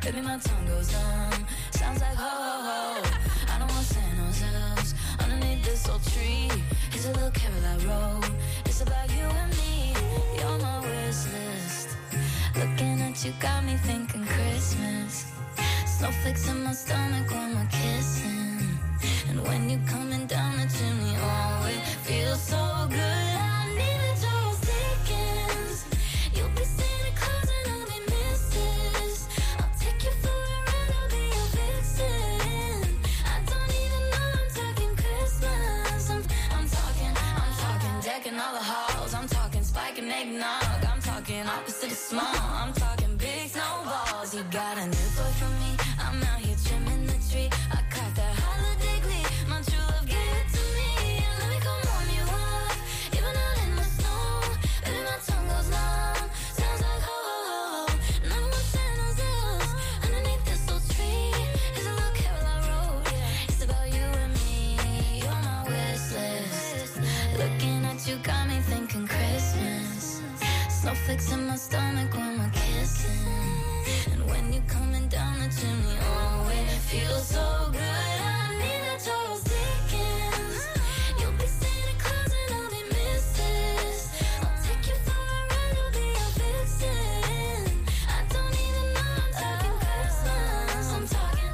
Baby, my tongue goes numb. Sounds like ho, ho, ho. I don't want San Jose's underneath this old tree. Here's a little carol I wrote. It's about you and me. You're my wish list. Looking at you got me thinking Christmas. Snowflakes in my stomach when we're kissing. And when you're coming down the chimney, oh, it feels so good. I need a Charles Dickens. You'll be Santa Claus and I'll be Mrs. I'll take you for a ride, I'll be your vixen. I don't even know I'm talking Christmas. I'm talking decking all the halls. I'm talking spike and eggnog. I'm talking opposite of small. I'm talking big snowballs. You got a new boy from me. I'm out here trimming the tree. I caught that holiday glee. My true love gave it to me. And let me come warm you up. Even out in the snow. Baby, my tongue goes numb. Sounds like ho, ho, ho. And I want Santa's hills. Underneath this old tree. Here's a little carol I wrote. It's about you and me. You're my wish list. Looking at you got me thinking Christmas. Snowflakes in my stomach when we're kissing. And when you're coming down the chimney, oh, it feels so good. I need a Charles Dickens. You'll be Santa Claus and I'll be Mrs. I'll take you for a ride, I'll be your vixen. I don't even know I'm talking Christmas. I'm talking.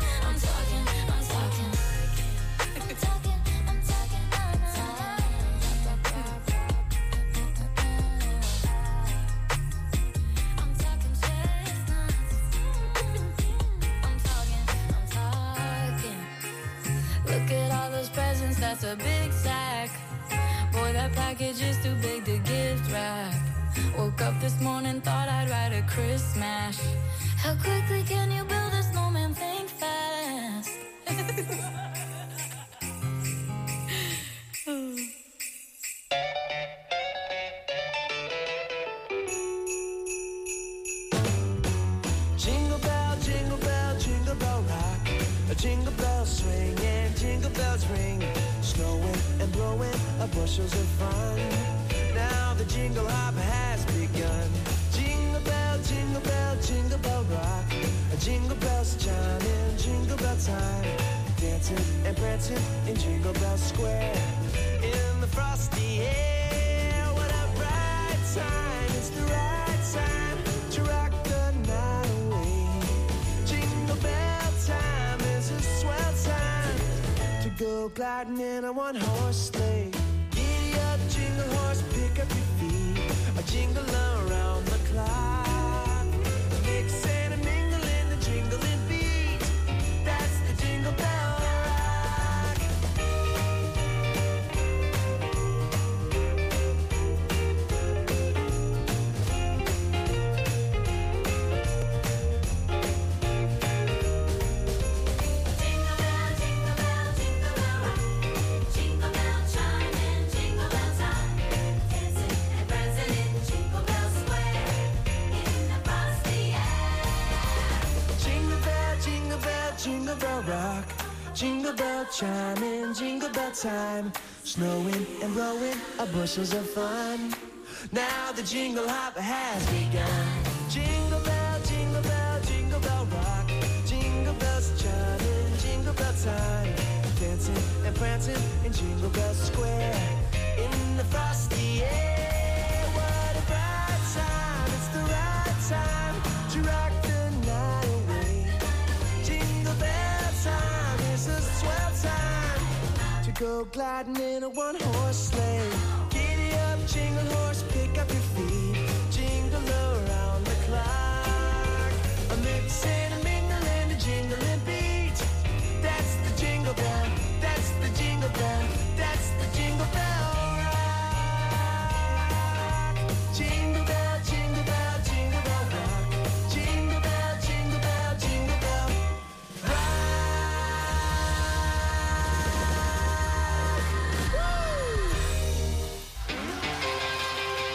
Look at all those presents, that's a big sack. Boy, that package is too big to gift wrap. Woke up this morning, thought I'd write a Christmas. How quickly can you build a snowman? Think fast. Jingle bell, jingle bell, jingle bell rock. A jingle bell swing and jingle bells ring. Snowing and blowing bushels of fun. Now the jingle hop has begun. Jingle bell, jingle bell, jingle bell rock. Jingle bells chiming, jingle bell time. Dancing and prancing in Jingle Bell Square. In the frosty air, what a bright time. It's the right time to rock the night away. Jingle bell time is a swell time to go gliding in a one-horse sleigh. Giddy up, jingle horse, pick up your feet. A jingle around the clock. Mix and a mingle in the jingling beat. That's the Jingle Bell Rock. Jingle bell, jingle bell, jingle bell rock. Jingle bell chime and jingle bell time. Dancing and prancing in Jingle Bell Square. In the frosty air. Jingle bell, jingle bell, jingle bell rock. Jingle bell chiming, jingle bell time. Snowing and blowing bushels of fun. Now the jingle hop has begun. Jingle bell, jingle bell, jingle bell rock. Jingle bells chiming, jingle bell time. Dancing and prancing in Jingle Bell Square. In the frosty air, what a bright time. It's the right time to rock the night away. Jingle bell time is a swell time to go gliding in a one-horse sleigh. Giddy up, jingle horse, pick up your feet. Jingle around the clock. A mix and a mingle and a jingling beat. That's the Jingle Bell, that's the Jingle Bell, that's the Jingle Bell Rock. Jingle bell, jingle bell, jingle bell rock. Jingle bell, jingle bell, jingle bell rock. Woo!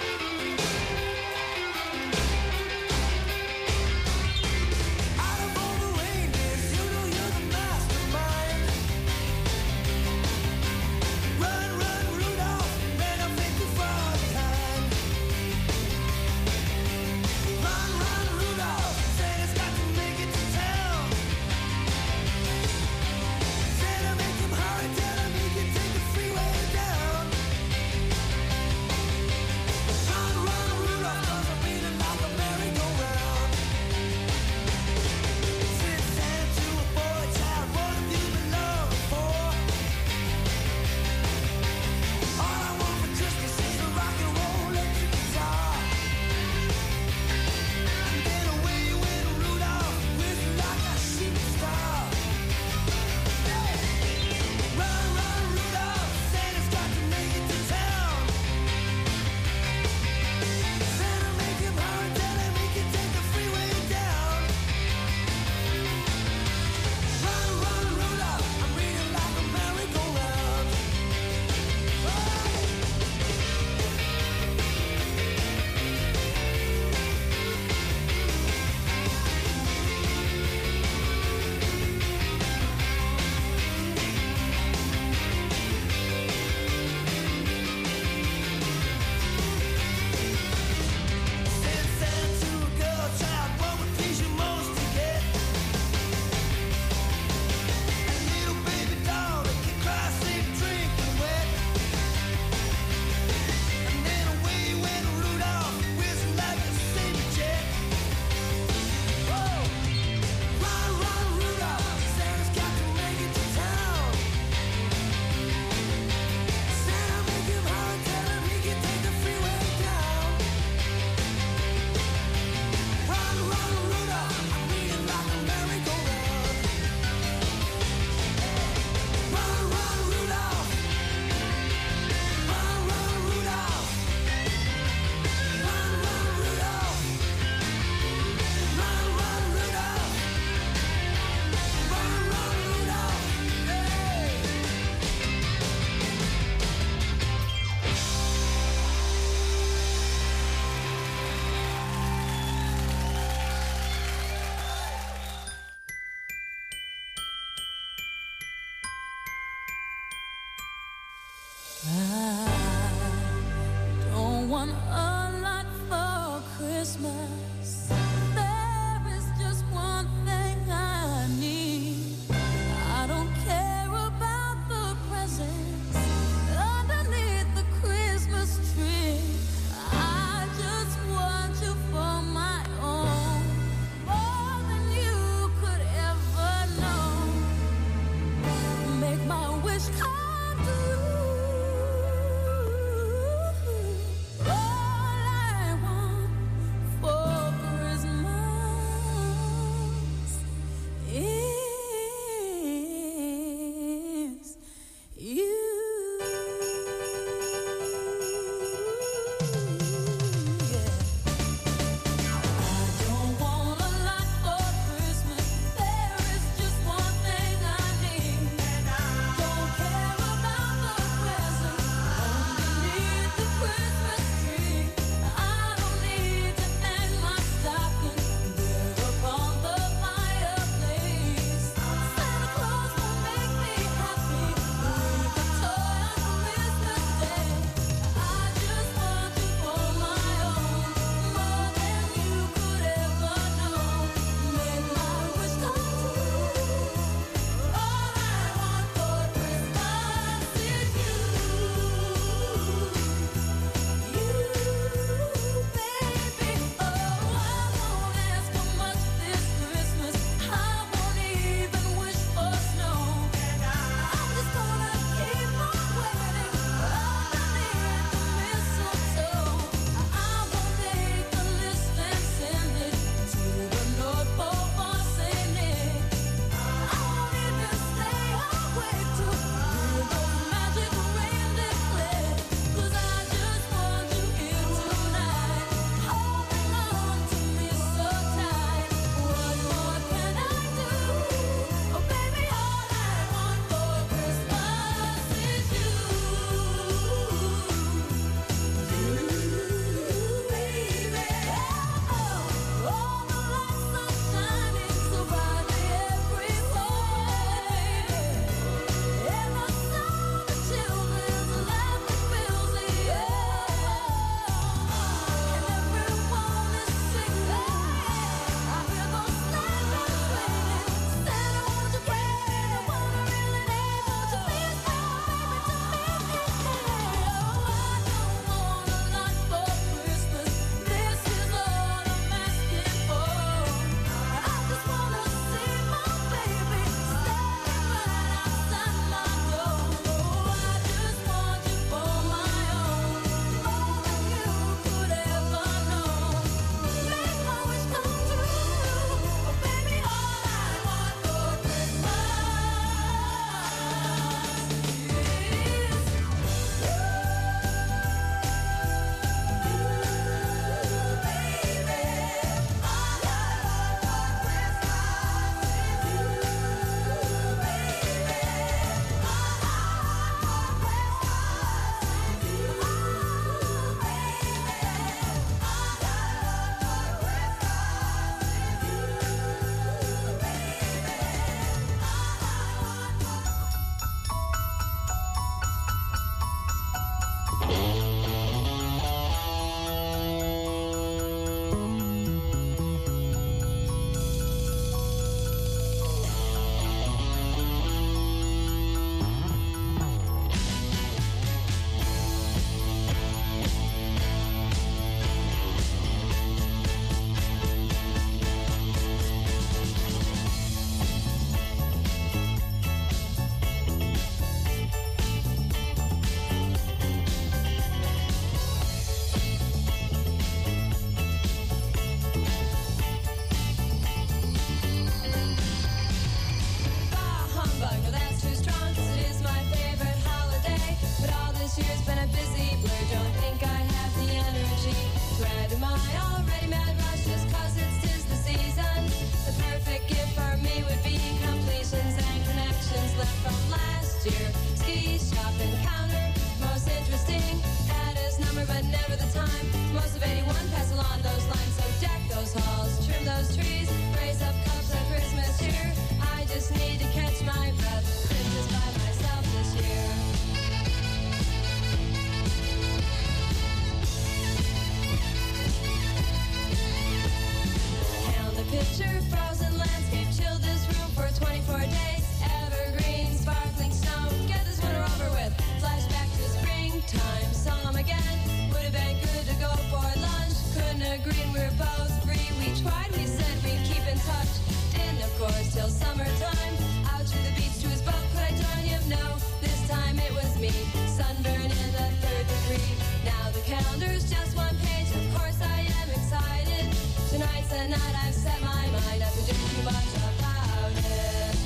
Picture frozen landscape, chill this room for 24 days. Evergreen, sparkling snow, get this winter over with. Flashback to springtime, saw him again. Would have been good to go for lunch. Couldn't agree, we were both free. We tried, we said we'd keep in touch. Didn't, of course, till summertime. Out to the beach to his boat, could I join him? No, this time it was me. Sunburn in the 3rd degree. Now the calendar's just one page. Of course I am excited. Tonight's the night I've set my mind not to do too much about it.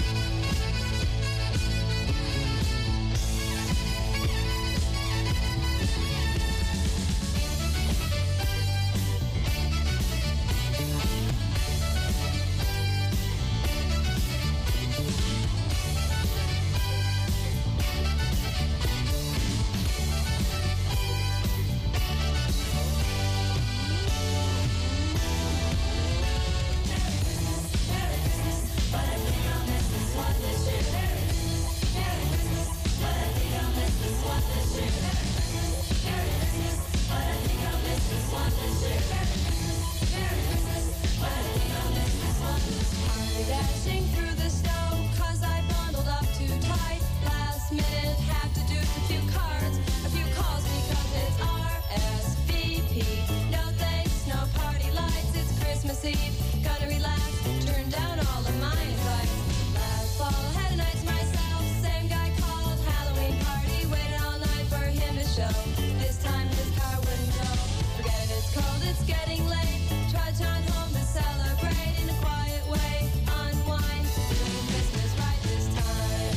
Dashing through the snow, 'cause I bundled up too tight. Last minute, have to do a few cards, a few calls because it's RSVP. No thanks, no party lights, it's Christmas Eve. Gonna relax, turn down all of my invites. Last fall, had a night to myself. Same guy called, Halloween party. Waited all night for him to show. This time his car wouldn't go. Forget it, it's cold, it's getting late. Trudge on home to celebrate in a quiet way. Unwind, doing Christmas right this time.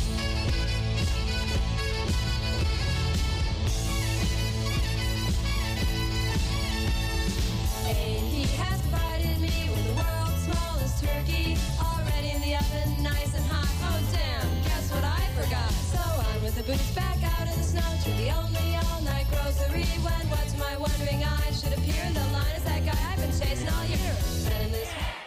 He has provided me with the world's smallest turkey, already in the oven, nice and hot. Oh damn, guess what I forgot? So on with the boots, back out in the snow to the only all-night grocery. When what to my wondering eyes should appear in the line as that guy I've been chasing all year. And in this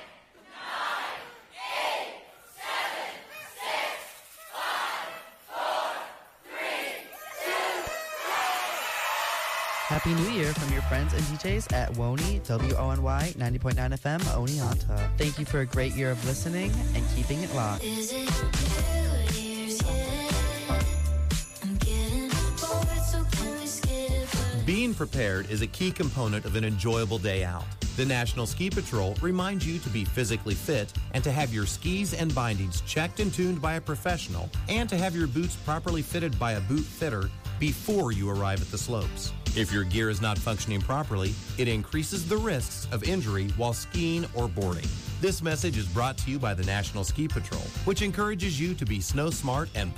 Happy New Year from your friends and DJs at WONY, WONY 90.9 FM, Oneonta. Thank you for a great year of listening and keeping it locked. Is it New Year's yet? I'm getting bored, so can we skip it? Being prepared is a key component of an enjoyable day out. The National Ski Patrol reminds you to be physically fit and to have your skis and bindings checked and tuned by a professional and to have your boots properly fitted by a boot fitter before you arrive at the slopes. If your gear is not functioning properly, it increases the risks of injury while skiing or boarding. This message is brought to you by the National Ski Patrol, which encourages you to be snow smart and